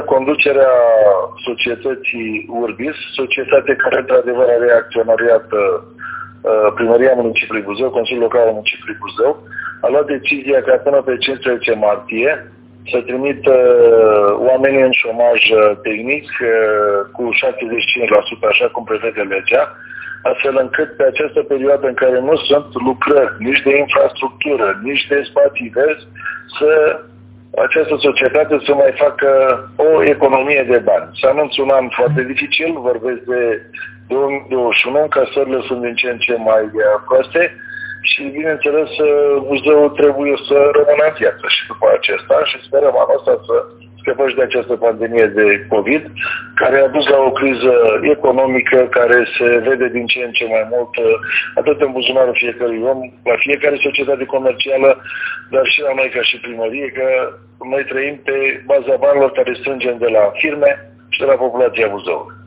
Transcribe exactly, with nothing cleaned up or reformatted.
Conducerea societății Urbis, societate care într-adevăr a reacționariat Primăria Municipiului Buzău, Consiliul Local al Municipiului Buzău, a luat decizia ca până pe cincisprezece martie să trimită oamenii în șomaj tehnic cu șaptezeci și cinci la sută, așa cum prevede legea, astfel încât pe această perioadă în care nu sunt lucrări, nici de infrastructură, nici de spații verzi, să această societate să mai facă o economie de bani. Să anunț un an foarte dificil, vorbesc de două mii douăzeci și unu, încasările sunt din ce în ce mai proaste și, bineînțeles, Buzăul trebuie să rămână în viață și după acesta și sperăm anul ăsta să scăpăm și de această pandemie de COVID, care a dus la o criză economică care se vede din ce în ce mai mult, atât în buzunarul fiecărui om, la fiecare societate comercială, dar și la noi ca și primărie, că noi trăim pe baza banilor care strângem de la firme și de la populația Buzăului.